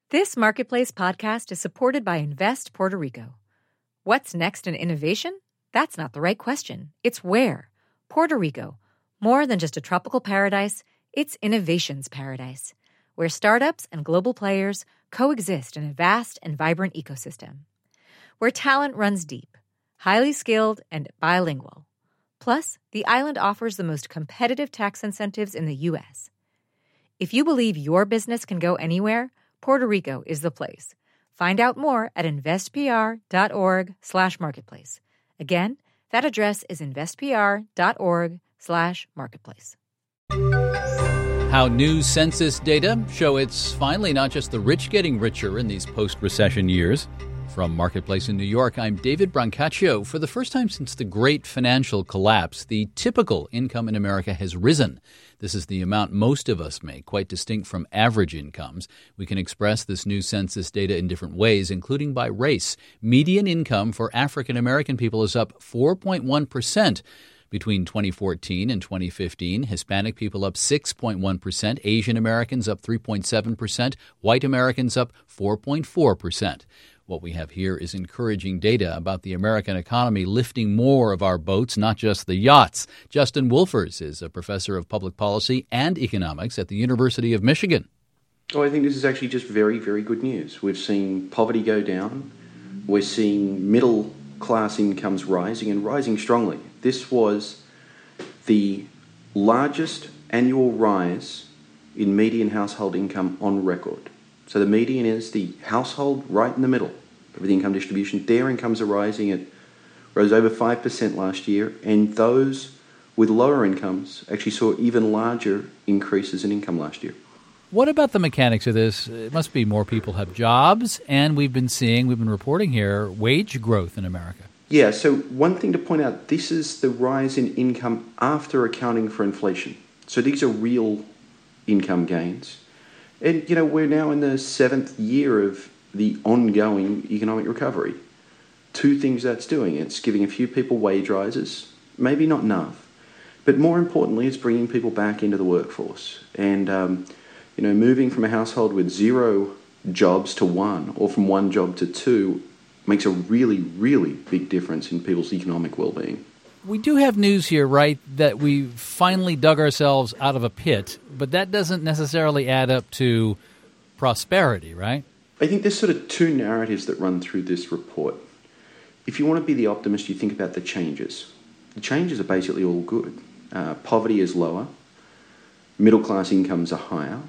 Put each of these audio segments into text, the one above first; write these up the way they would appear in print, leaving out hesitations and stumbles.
This Marketplace podcast is supported by Invest Puerto Rico. What's next in innovation? That's not the right question. It's where. Puerto Rico. More than just a tropical paradise, it's innovation's paradise, where startups and global players coexist in a vast and vibrant ecosystem. Where talent runs deep, highly skilled, and bilingual. Plus, the island offers the most competitive tax incentives in the U.S. If you believe your business can go anywhere, Puerto Rico is the place. Find out more at investpr.org/marketplace. Again, that address is investpr.org/marketplace. How new census data show it's finally not just the rich getting richer in these post-recession years. From Marketplace in New York, I'm David Brancaccio. For the first time since the great financial collapse, the typical income in America has risen. This is the amount most of us make, quite distinct from average incomes. We can express this new census data in different ways, including by race. Median income for African American people is up 4.1%. Between 2014 and 2015, Hispanic people up 6.1%, Asian Americans up 3.7%, white Americans up 4.4%. What we have here is encouraging data about the American economy lifting more of our boats, not just the yachts. Justin Wolfers is a professor of public policy and economics at the University of Michigan. Oh, I think this is actually just very, very good news. We've seen poverty go down. We're seeing middle class incomes rising and rising strongly. This was the largest annual rise in median household income on record. So the median is the household right in the middle of the income distribution. Their incomes are rising. It rose over 5% last year, and those with lower incomes actually saw even larger increases in income last year. What about the mechanics of this? It must be more people have jobs, and we've been reporting here, wage growth in America. Yeah, so one thing to point out, this is the rise in income after accounting for inflation. So these are real income gains. And, we're now in the 7th year of the ongoing economic recovery. Two things that's doing. It's giving a few people wage rises, maybe not enough, but more importantly, it's bringing people back into the workforce. And, moving from a household with 0 jobs to 1 or from 1 job to 2 makes a really, really big difference in people's economic well-being. We do have news here, right, that we finally dug ourselves out of a pit, but that doesn't necessarily add up to prosperity, right? I think there's sort of two narratives that run through this report. If you want to be the optimist, you think about the changes. The changes are basically all good. Poverty is lower, middle-class incomes are higher,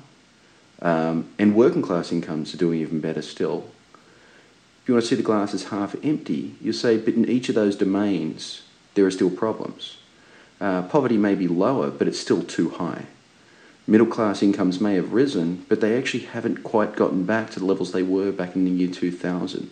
and working-class incomes are doing even better still. If you want to see the glass as half empty, you say, but in each of those domains, there are still problems. Poverty may be lower, but it's still too high. Middle-class incomes may have risen, but they actually haven't quite gotten back to the levels they were back in the year 2000.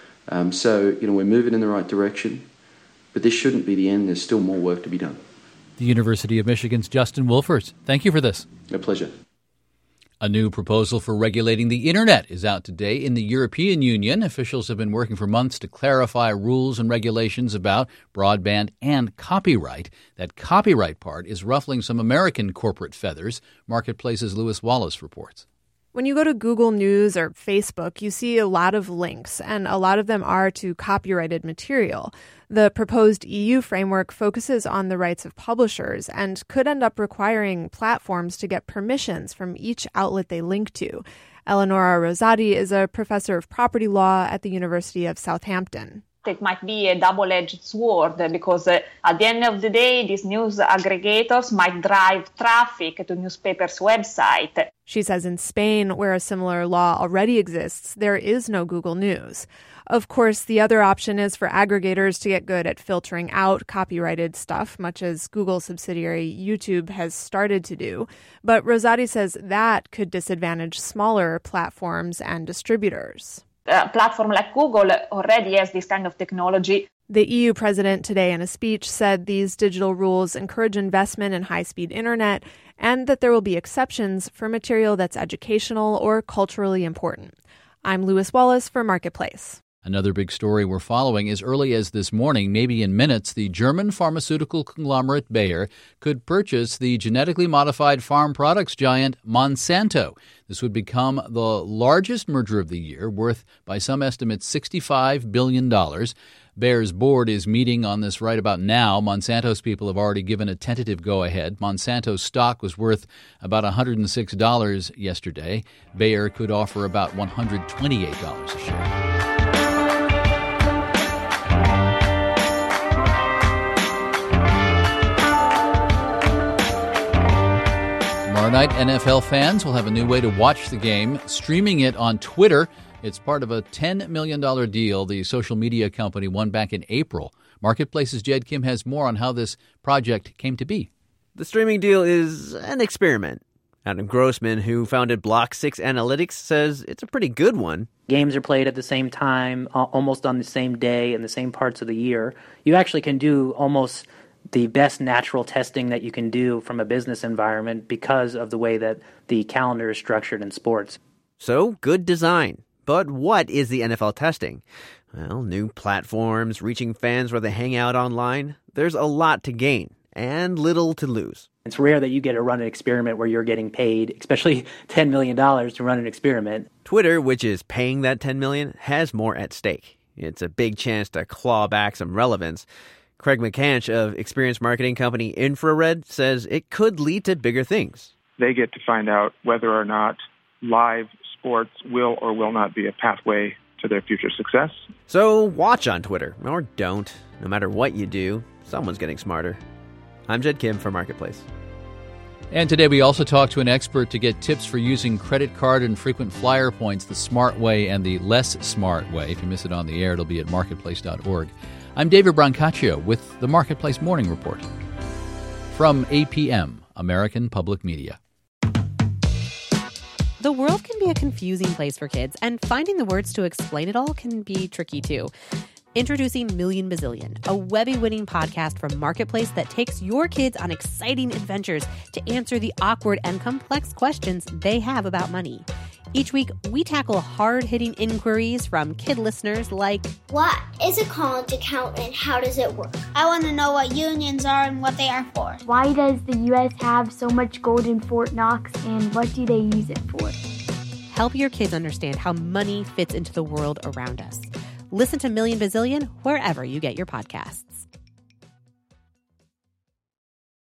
We're moving in the right direction, but this shouldn't be the end. There's still more work to be done. The University of Michigan's Justin Wolfers. Thank you for this. A pleasure. A new proposal for regulating the Internet is out today in the European Union. Officials have been working for months to clarify rules and regulations about broadband and copyright. That copyright part is ruffling some American corporate feathers. Marketplace's Lewis Wallace reports. When you go to Google News or Facebook, you see a lot of links, and a lot of them are to copyrighted material. The proposed EU framework focuses on the rights of publishers and could end up requiring platforms to get permissions from each outlet they link to. Eleonora Rosati is a professor of property law at the University of Southampton. It might be a double-edged sword because at the end of the day, these news aggregators might drive traffic to newspapers' website. She says in Spain, where a similar law already exists, there is no Google News. Of course, the other option is for aggregators to get good at filtering out copyrighted stuff, much as Google subsidiary YouTube has started to do. But Rosati says that could disadvantage smaller platforms and distributors. A platform like Google already has this kind of technology. The EU president today in a speech said these digital rules encourage investment in high-speed internet and that there will be exceptions for material that's educational or culturally important. I'm Lewis Wallace for Marketplace. Another big story we're following as early as this morning, maybe in minutes, the German pharmaceutical conglomerate Bayer could purchase the genetically modified farm products giant Monsanto. This would become the largest merger of the year, worth, by some estimates, $65 billion. Bayer's board is meeting on this right about now. Monsanto's people have already given a tentative go-ahead. Monsanto's stock was worth about $106 yesterday. Bayer could offer about $128 a share. Tomorrow night, NFL fans will have a new way to watch the game, streaming it on Twitter. It's part of a $10 million deal the social media company won back in April. Marketplace's Jed Kim has more on how this project came to be. The streaming deal is an experiment. Adam Grossman, who founded Block 6 Analytics, says it's a pretty good one. Games are played at the same time, almost on the same day in the same parts of the year. You actually can do almost the best natural testing that you can do from a business environment because of the way that the calendar is structured in sports. So, good design. But what is the NFL testing? Well, new platforms, reaching fans where they hang out online. There's a lot to gain and little to lose. It's rare that you get to run an experiment where you're getting paid, especially $10 million to run an experiment. Twitter, which is paying that $10 million, has more at stake. It's a big chance to claw back some relevance. Craig McCanch of experience marketing company Infrared says it could lead to bigger things. They get to find out whether or not live sports will or will not be a pathway to their future success. So watch on Twitter, or don't. No matter what you do, someone's getting smarter. I'm Jed Kim for Marketplace. And today we also talked to an expert to get tips for using credit card and frequent flyer points the smart way and the less smart way. If you miss it on the air, it'll be at marketplace.org. I'm David Brancaccio with the Marketplace Morning Report. From APM, American Public Media. The world can be a confusing place for kids, and finding the words to explain it all can be tricky too. Introducing Million Bazillion, a Webby-winning podcast from Marketplace that takes your kids on exciting adventures to answer the awkward and complex questions they have about money. Each week, we tackle hard-hitting inquiries from kid listeners like, what is a college account and how does it work? I want to know what unions are and what they are for. Why does the U.S. have so much gold in Fort Knox and what do they use it for? Help your kids understand how money fits into the world around us. Listen to Million Bazillion wherever you get your podcasts.